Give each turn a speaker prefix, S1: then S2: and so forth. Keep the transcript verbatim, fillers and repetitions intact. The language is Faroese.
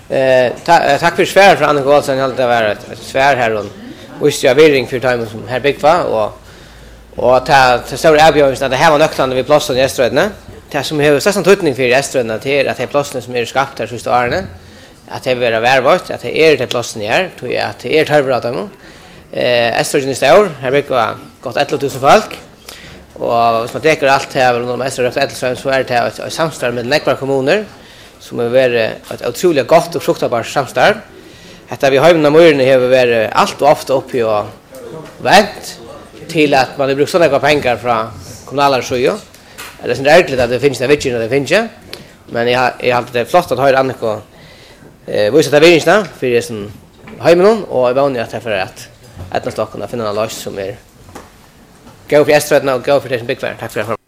S1: Eh, ta, tack för svär för Annika Olsson. Jag hade varit ett svär här och visste jag virring för time som här Bigfa och och ta ta stora avgörelser att det här var nöktan vi plåsen i Eströdne. Det som har störst tydning för Eströdne till att det är plåsen som är skapat här sista åren. Att det är värvart, att det är det plåsen här, tror jag att det är törvrat dem. Eh Eströdne står här Bigfa gått elva tusen folk. Och hvis man teker allt här runt om Eströdne Eströdne så är det ett samstarv med några kommuner som har varit ett otroligt gott och fruktbart samstarv. Detta vi har ju möjligheten har varit allt och ofta uppe och vänt till att man har brukt sådana pengar från kommunala sjöar. Det är så ärligt att det finns det vittjen och det finns inte. Men jag jag har det flott att höra Annika eh visa det vinsterna för det som hemmen och jag vånar att för att att man ska kunna finna en lösning som är gå för Eströdne och gå för det som Bigfa. Tack för det.